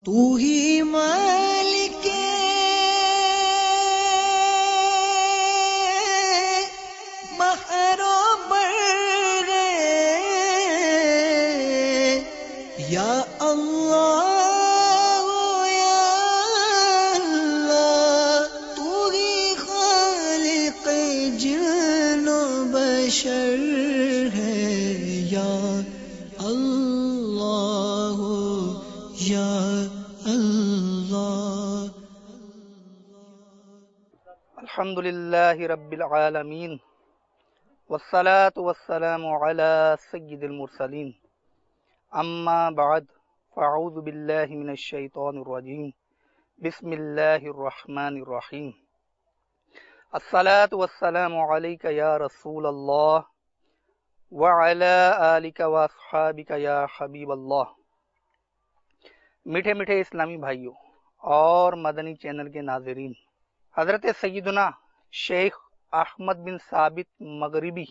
تو ہی مالک بحر و بر یا اللہ یا اللہ، تو ہی خالق جن و بشر ہے یا اللہ یا اللہ۔ الحمد للہ رب العالمین والصلاة والسلام علی سید المرسلین، اما بعد فاعوذ باللہ من الشیطان الرجیم، بسم اللہ الرحمن الرحیم۔ الصلاة والسلام علیک یا رسول اللہ وعلی آلک واصحابک یا حبیب اللہ۔ میٹھے میٹھے اسلامی بھائیوں اور مدنی چینل کے ناظرین، حضرت سیدنا شیخ احمد بن ثابت مغربی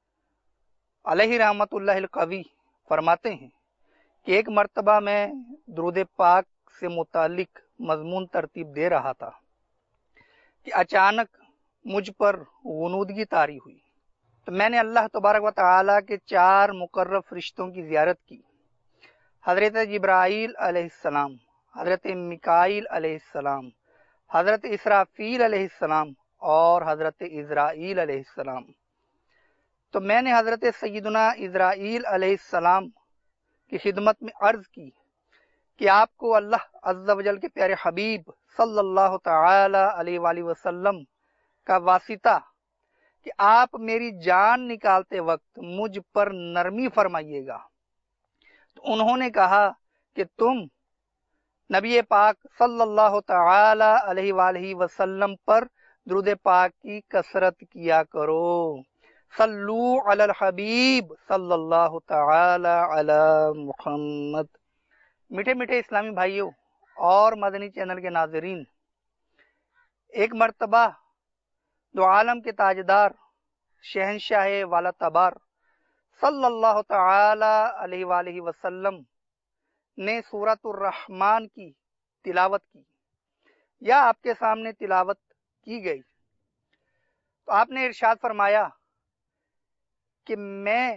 علیہ رحمت اللہ القوی فرماتے ہیں کہ ایک مرتبہ میں درود پاک سے متعلق مضمون ترتیب دے رہا تھا کہ اچانک مجھ پر غنودگی طاری ہوئی، تو میں نے اللہ تبارک و تعالیٰ کے 4 مقرب فرشتوں کی زیارت کی، حضرت جبرائیل علیہ السلام، حضرت میکائیل علیہ السلام، حضرت اسرافیل علیہ السلام اور حضرت عزرائیل علیہ السلام۔ تو میں نے حضرت سیدنا عزرائیل علیہ السلام کی خدمت میں عرض کی کہ آپ کو اللہ عز و جل کے پیارے حبیب صلی اللہ تعالی علیہ وآلہ وسلم کا واسطہ کہ آپ میری جان نکالتے وقت مجھ پر نرمی فرمائیے گا۔ تو انہوں نے کہا کہ تم نبی پاک صلی اللہ تعالی علیہ وآلہ وسلم پر درود پاک کی کثرت کیا کرو، صلو علی الحبیب صلی اللہ تعالی علی محمد۔ میٹھے میٹھے اسلامی بھائیوں اور مدنی چینل کے ناظرین، ایک مرتبہ دو عالم کے تاجدار شہنشاہ والا تبار صلی اللہ تعالی علیہ وآلہ وسلم نے سورۃ الرحمن کی تلاوت کی یا آپ کے سامنے تلاوت کی گئی، تو آپ نے ارشاد فرمایا کہ میں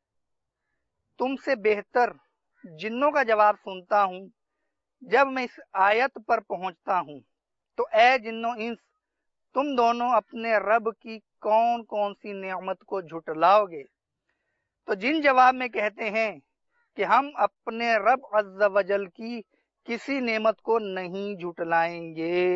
تم سے بہتر جنوں کا جواب سنتا ہوں جب میں اس آیت پر پہنچتا ہوں، تو اے جنوں انس، تم دونوں اپنے رب کی کون کون سی نعمت کو جھٹلاؤ گے؟ تو جن جواب میں کہتے ہیں کہ ہم اپنے رب عز و جل کی کسی نعمت کو نہیں جھٹلائیں گے۔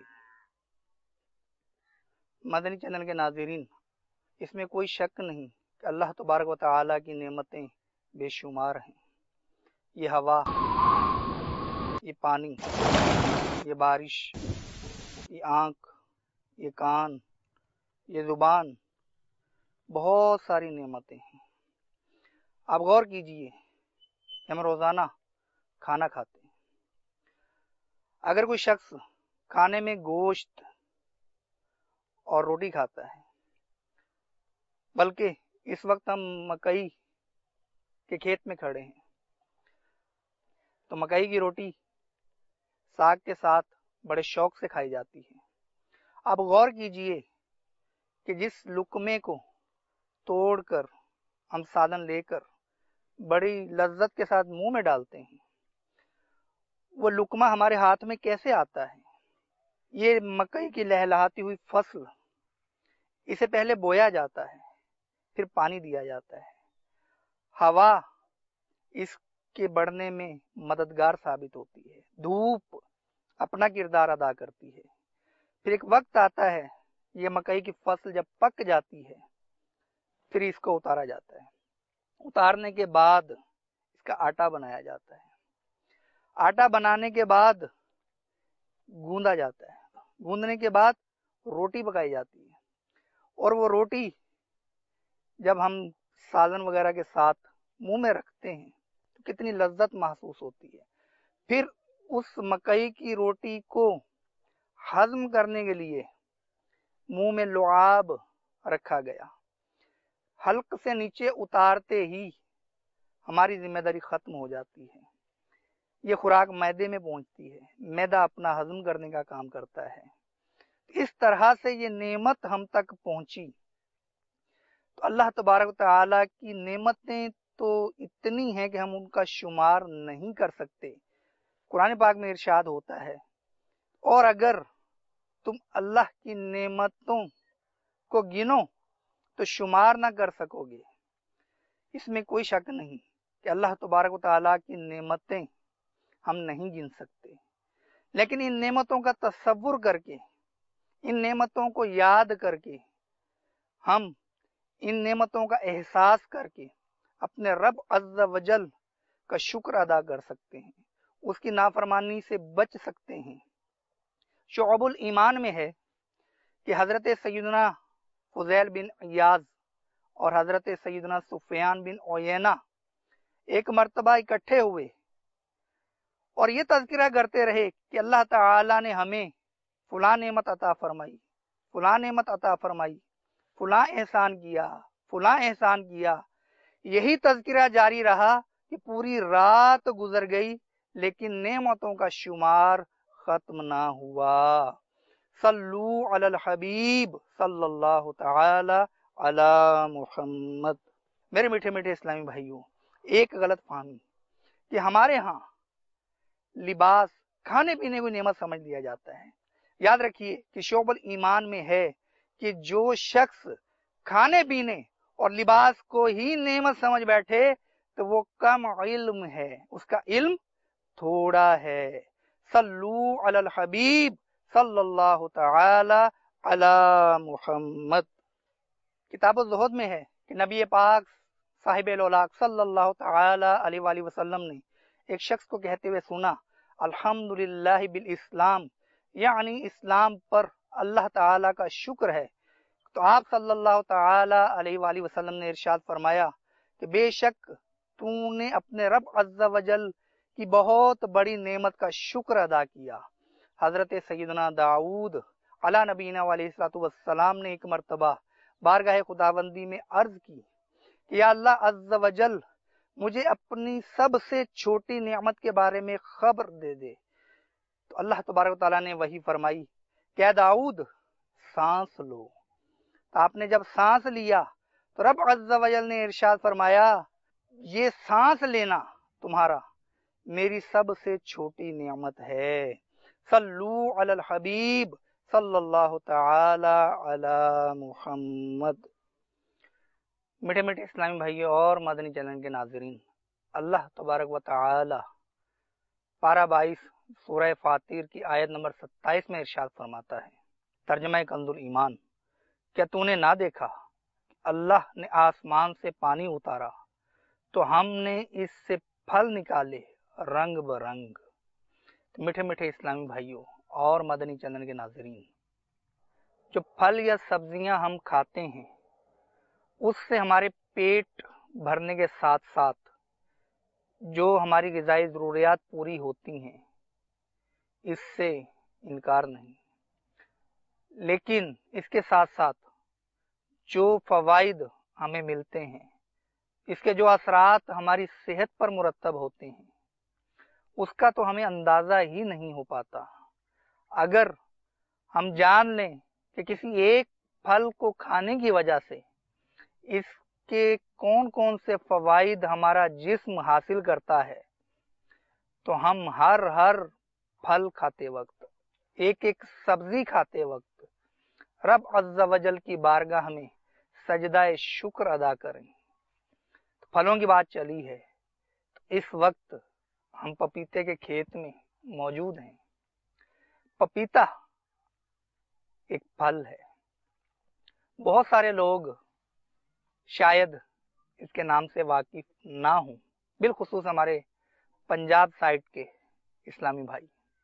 مدنی چینل کے ناظرین، اس میں کوئی شک نہیں کہ اللہ تبارک و تعالیٰ کی نعمتیں بے شمار ہیں۔ یہ ہوا، یہ پانی، یہ بارش، یہ آنکھ، یہ کان، یہ زبان، بہت ساری نعمتیں ہیں۔ آپ غور کیجئے، ہم روزانہ کھانا کھاتے ہیں، اگر کوئی شخص کھانے میں گوشت اور روٹی کھاتا ہے، بلکہ اس وقت ہم مکئی کے کھیت میں کھڑے ہیں، تو مکئی کی روٹی ساگ کے ساتھ بڑے شوق سے کھائی جاتی ہے۔ آپ غور کیجئے کہ جس لقمے کو توڑ کر ہم سالن لے کر بڑی لذت کے ساتھ منہ میں ڈالتے ہیں، وہ لقمہ ہمارے ہاتھ میں کیسے آتا ہے؟ یہ مکئی کی لہلہاتی ہوئی فصل، اسے پہلے بویا جاتا ہے، پھر پانی دیا جاتا ہے، ہوا اس کے بڑھنے میں مددگار ثابت ہوتی ہے، دھوپ اپنا کردار ادا کرتی ہے، پھر ایک وقت آتا ہے یہ مکئی کی فصل جب پک جاتی ہے پھر اس کو اتارا جاتا ہے، اتارنے کے بعد اس کا آٹا بنایا جاتا ہے، آٹا بنانے کے بعد گوندا جاتا ہے، گوندنے کے بعد روٹی پکائی جاتی ہے، اور وہ روٹی جب ہم سالن وغیرہ کے ساتھ منہ میں رکھتے ہیں تو کتنی لذت محسوس ہوتی ہے۔ پھر اس مکئی کی روٹی کو ہضم کرنے کے لیے منہ میں لعاب رکھا گیا، حلق سے نیچے اتارتے ہی ہماری ذمہ داری ختم ہو جاتی ہے، یہ خوراک معدے میں پہنچتی ہے، معدہ اپنا ہضم کرنے کا کام کرتا ہے. اس طرح سے یہ نعمت ہم تک پہنچی. تو اللہ تبارک و تعالیٰ کی نعمتیں تو اتنی ہیں کہ ہم ان کا شمار نہیں کر سکتے. قرآن پاک میں ارشاد ہوتا ہے، اور اگر تم اللہ کی نعمتوں کو گنو تو شمار نہ کر سکو گے. اس میں کوئی شک نہیں کہ اللہ تبارک و تعالیٰ کی نعمتیں ہم نہیں گن سکتے، لیکن ان نعمتوں کا تصور کر کے، ان نعمتوں کو یاد کر کے، ہم ان نعمتوں کا احساس کر کے اپنے رب عز و جل کا شکر ادا کر سکتے ہیں، اس کی نافرمانی سے بچ سکتے ہیں. شعب الایمان میں ہے کہ حضرت سیدنا فضیل بن عیاض اور حضرت سیدنا سفیان بن عیینہ ایک مرتبہ اکٹھے ہوئے اور یہ تذکرہ کرتے رہے کہ اللہ تعالی نے ہمیں فلاں نعمت عطا فرمائی، فلاں نعمت عطا فرمائی، فلاں احسان کیا، فلاں احسان کیا. یہی تذکرہ جاری رہا کہ پوری رات گزر گئی لیکن نعمتوں کا شمار ختم نہ ہوا. صلو علی الحبیب صلی اللہ تعالی علی محمد. میرے میٹھے میٹھے اسلامی بھائیوں، ایک غلط فہمی کہ ہمارے ہاں لباس کھانے پینے کو نعمت سمجھ لیا جاتا ہے. یاد رکھیے کہ شعب الایمان میں ہے کہ جو شخص کھانے پینے اور لباس کو ہی نعمت سمجھ بیٹھے تو وہ کم علم ہے، اس کا علم تھوڑا ہے. صلو علی الحبیب صلی اللہ تعالی علی محمد. کتاب الزہد میں ہے کہ نبی پاک صاحب الاولاق صلی اللہ تعالی علیہ وآلہ وسلم نے ایک شخص کو کہتے ہوئے سنا، الحمدللہ بالاسلام، یعنی اسلام پر اللہ تعالی کا شکر ہے. تو آپ صلی اللہ تعالی علیہ وآلہ وسلم نے ارشاد فرمایا کہ بے شک تو نے اپنے رب عز و جل کی بہت بڑی نعمت کا شکر ادا کیا. حضرت سیدنا داؤد علی نبینا علیہ الصلوۃ والسلام نے ایک مرتبہ بارگاہ خداوندی میں عرض کی کہ یا اللہ عز و جل مجھے اپنی سب سے چھوٹی نعمت کے بارے میں خبر دے دے. تو اللہ تبارک و تعالیٰ نے وہی فرمائی کہ اے داؤد سانس لو. تو آپ نے جب سانس لیا تو رب عز و جل نے ارشاد فرمایا یہ سانس لینا تمہارا میری سب سے چھوٹی نعمت ہے. صلو علی الحبیب صلی اللہ تعالی علی محمد. میٹھے میٹھے اسلامی بھائیوں اور مدنی چینل کے ناظرین، اللہ تبارک و تعالی پارہ 22 سورہ فاطر کی آیت نمبر 27 میں ارشاد فرماتا ہے، ترجمہ کنز الایمان، کیا تو نے نہ دیکھا اللہ نے آسمان سے پانی اتارا تو ہم نے اس سے پھل نکالے رنگ برنگ. میٹھے میٹھے اسلامی بھائیوں اور مدنی چینل کے ناظرین، جو پھل یا سبزیاں ہم کھاتے ہیں اس سے ہمارے پیٹ بھرنے کے ساتھ ساتھ جو ہماری غذائی ضروریات پوری ہوتی ہیں اس سے انکار نہیں، لیکن اس کے ساتھ ساتھ جو فوائد ہمیں ملتے ہیں، اس کے جو اثرات ہماری صحت پر مرتب ہوتے ہیں اس کا تو ہمیں اندازہ ہی نہیں ہو پاتا. اگر ہم جان لیں کہ کسی ایک پھل کو کھانے کی وجہ سے اس کے کون کون سے فوائد ہمارا جسم حاصل کرتا ہے تو ہم ہر پھل کھاتے وقت، ایک ایک سبزی کھاتے وقت رب عز و جل کی بارگاہ میں سجدہ شکر ادا کریں. پھلوں کی بات چلی ہے تو اس وقت ہم پپیتے کے کھیت میں موجود ہیں. پپیتا ایک پھل ہے، بہت سارے لوگ شاید اس کے نام سے واقف نہ ہوں، بالخصوص ہمارے پنجاب سائڈ کے اسلامی بھائی.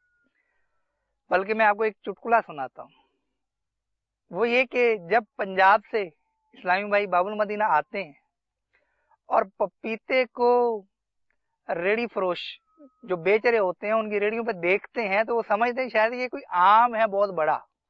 بلکہ میں آپ کو ایک چٹکلا سناتا ہوں. وہ یہ کہ جب پنجاب سے اسلامی بھائی باب المدینہ آتے ہیں اور پپیتے کو ریڑی فروش جو بیچ رہے ہوتے ہیں ان کی ریڑیوں پہ دیکھتے ہیں تو وہ سمجھتے ہیں شاید یہ کوئی آم ہے بہت بڑا،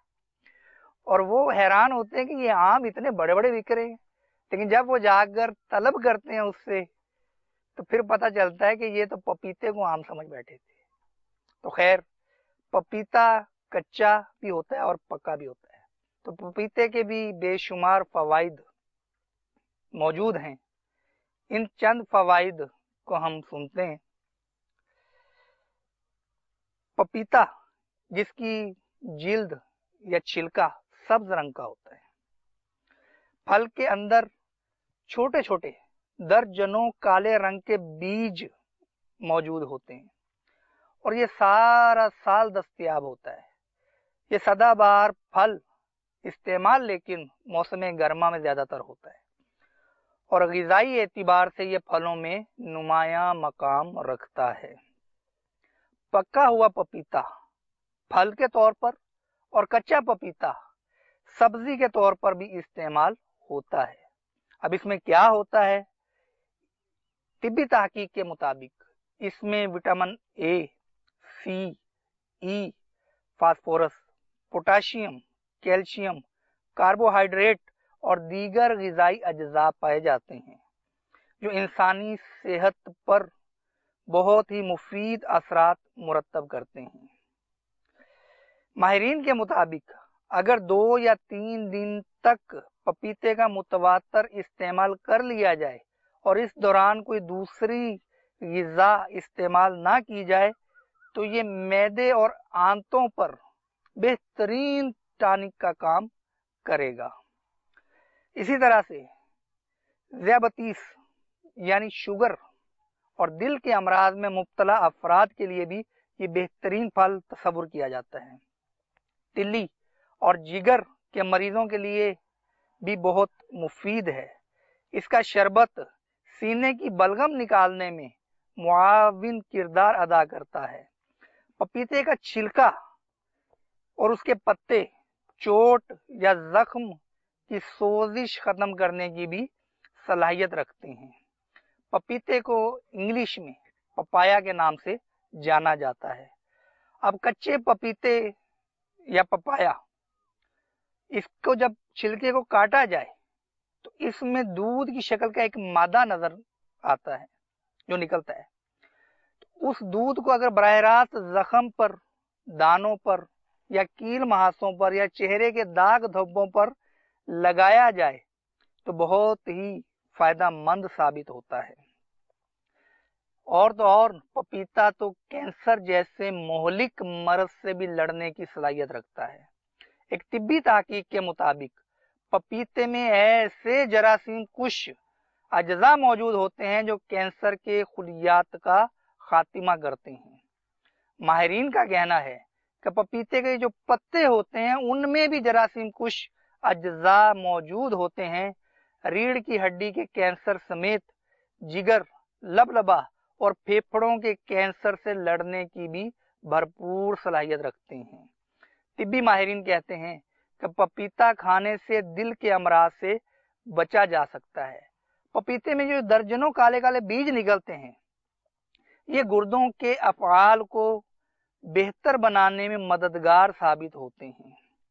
اور وہ حیران ہوتے ہیں کہ یہ آم اتنے بڑے بڑے بک رہے ہیں. لیکن جب وہ جا کر طلب کرتے ہیں اس سے تو پھر پتہ چلتا ہے کہ یہ تو پپیتے کو عام سمجھ بیٹھے تھے۔ تو خیر، پپیتا کچا بھی ہوتا ہے اور پکا بھی ہوتا ہے، تو پپیتے کے بھی بے شمار فوائد موجود ہیں۔ ان چند فوائد کو ہم سنتے ہیں۔ پپیتا جس کی جلد یا چھلکا سبز رنگ کا ہوتا ہے، پھل کے اندر چھوٹے چھوٹے درجنوں کالے رنگ کے بیج موجود ہوتے ہیں اور یہ سارا سال دستیاب ہوتا ہے۔ یہ سدا بہار پھل استعمال لیکن موسم گرما میں زیادہ تر ہوتا ہے اور غذائی اعتبار سے یہ پھلوں میں نمایاں مقام رکھتا ہے۔ پکا ہوا پپیتا پھل کے طور پر اور کچا پپیتا سبزی کے طور پر بھی استعمال ہوتا ہے۔ اب اس میں کیا ہوتا ہے؟ طبی تحقیق کے مطابق اس میں vitamin A, C, E, phosphorus, potassium, calcium, carbohydrate اور دیگر غذائی اجزاء پائے جاتے ہیں جو انسانی صحت پر بہت ہی مفید اثرات مرتب کرتے ہیں۔ ماہرین کے مطابق اگر 2 یا 3 دن تک پپیتے کا متواتر استعمال کر لیا جائے اور اس دوران کوئی دوسری غذا استعمال نہ کی جائے تو یہ معدے اور آنتوں پر بہترین ٹانک کا کام کرے گا۔ اسی طرح سے ذیابیطس یعنی شوگر اور دل کے امراض میں مبتلا افراد کے لیے بھی یہ بہترین پھل تصور کیا جاتا ہے۔ تلی اور جگر کے مریضوں کے لیے بھی بہت مفید ہے۔ اس کا شربت سینے کی بلغم نکالنے میں معاون کردار ادا کرتا ہے۔ پپیتے کا چھلکا اور اس کے پتے چوٹ یا زخم کی سوزش ختم کرنے کی بھی صلاحیت رکھتے ہیں۔ پپیتے کو انگلش میں پپایا کے نام سے جانا جاتا ہے۔ اب کچے پپیتے یا پپایا، اس کو جب چھلکے کو کاٹا جائے تو اس میں دودھ کی شکل کا ایک مادہ نظر آتا ہے جو نکلتا ہے۔ اس دودھ کو اگر براہ راست زخم پر، دانوں پر یا کیل محاصوں پر یا چہرے کے داغ دھبوں پر لگایا جائے تو بہت ہی فائدہ مند ثابت ہوتا ہے۔ اور تو اور پپیتا تو کینسر جیسے مہلک مرض سے بھی لڑنے کی صلاحیت رکھتا ہے۔ ایک طبی تحقیق کے مطابق پپیتے میں ایسے جراثیم کش اجزاء موجود ہوتے ہیں جو کینسر کے خلیات کا خاتمہ کرتے ہیں۔ ماہرین کا کہنا ہے کہ پپیتے کے جو پتے ہوتے ہیں ان میں بھی جراثیم کش اجزاء موجود ہوتے ہیں۔ ریڑھ کی ہڈی کے کینسر سمیت جگر، لبلبا اور پھیپھڑوں کے کینسر سے لڑنے کی بھی بھرپور صلاحیت رکھتے ہیں۔ طبی ماہرین کہتے ہیں کہ پپیتا کھانے سے دل کے امراض سے بچا جا سکتا ہے۔ پپیتے میں جو درجنوں کالے کالے بیج نکلتے ہیں یہ گردوں کے افعال کو بہتر بنانے میں مددگار ثابت ہوتے ہیں۔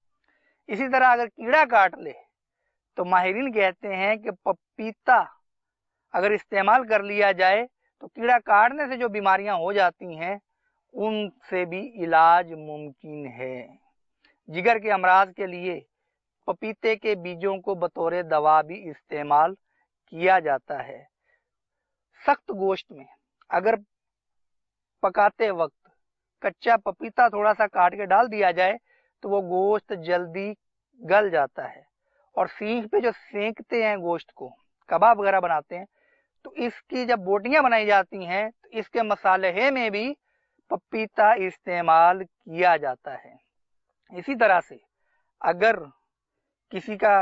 اسی طرح اگر کیڑا کاٹ لے تو ماہرین کہتے ہیں کہ پپیتا اگر استعمال کر لیا جائے تو کیڑا کاٹنے سے جو بیماریاں ہو جاتی ہیں ان سے بھی علاج ممکن ہے۔ جگر کے امراض کے لیے پپیتے کے بیجوں کو بطور دوا بھی استعمال کیا جاتا ہے۔ سخت گوشت میں اگر پکاتے وقت کچا پپیتا تھوڑا سا کاٹ کے ڈال دیا جائے تو وہ گوشت جلدی گل جاتا ہے، اور سینخ پہ جو سینکتے ہیں گوشت کو، کباب وغیرہ بناتے ہیں، تو اس کی جب بوٹیاں بنائی جاتی ہیں تو اس کے مصالحے میں بھی پپیتا استعمال کیا جاتا ہے۔ اسی طرح سے اگر کسی کا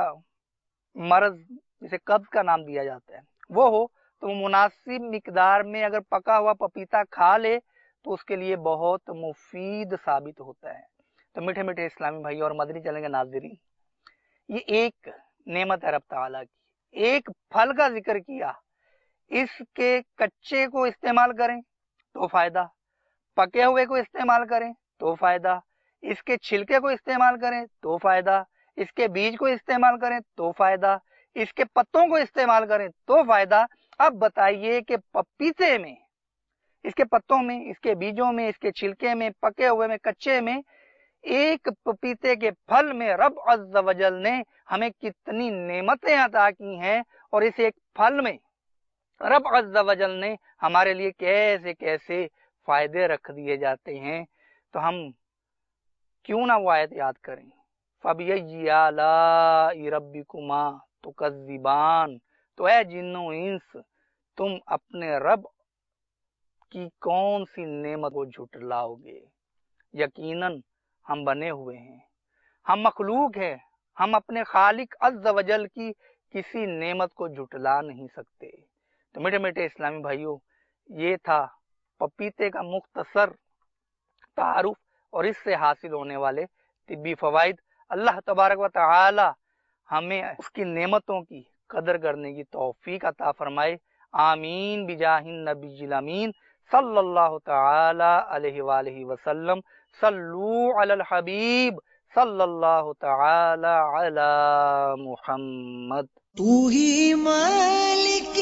مرض جسے قبض کا نام دیا جاتا ہے وہ ہو تو وہ مناسب مقدار میں اگر پکا ہوا پپیتا کھا لے تو اس کے لیے بہت مفید ثابت ہوتا ہے۔ تو میٹھے میٹھے اسلامی بھائی اور مدنی چینل کے ناظرین، یہ ایک نعمت ہے رب تعالیٰ کی، ایک پھل کا ذکر کیا، اس کے کچے کو استعمال کریں تو فائدہ، پکے ہوئے کو استعمال کریں تو فائدہ، اس کے چھلکے کو استعمال کریں تو فائدہ، اس کے بیج کو استعمال کریں تو فائدہ، اس کے پتوں کو استعمال کریں تو فائدہ، اب بتائیے کہ پپیتے میں، اس کے پتوں میں، اس کے بیجوں میں، اس کے چھلکے میں، پکے ہوئے میں، کچے میں، ایک پپیتے کے پھل میں رب عز و جل نے ہمیں کتنی نعمتیں عطا کی ہیں، اور اس ایک پھل میں رب عز و جل نے ہمارے لیے کیسے کیسے فائدے رکھ دیے جاتے ہیں. تو ہم کیوں نہ وہ آیت یاد کریں. فَبِأَيِّ آلَاءِ رَبِّكُمَا تُكَذِّبَانِ. تو اے جنو انس، تم اپنے رب کی کون سی نعمت کو جھٹلاؤ گے؟ یقیناً ہم بنے ہوئے ہیں، ہم مخلوق ہیں، ہم اپنے خالق عز و جل کی کسی نعمت کو جھٹلا نہیں سکتے. تو میٹھے میٹھے اسلامی بھائیوں، یہ تھا پپیتے کا مختصر تعارف اور اس سے حاصل ہونے والے طبی فوائد. اللہ تبارک و تعالی ہمیں اس کی نعمتوں کی قدر کرنے کی توفیق عطا فرمائے. آمین بجاہ النبی الامین صلی اللہ تعالی علیہ وآلہ وسلم. صلو علی الحبیب صلی اللہ تعالی علی محمد. تو ہی مالک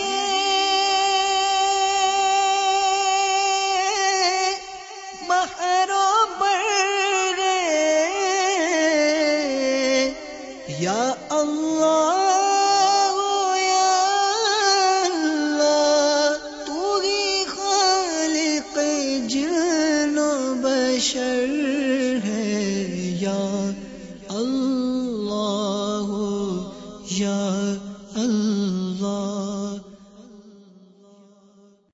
بحر و بر یا اللہ یا اللہ، تو ہی خالق جن و بشر ہے یا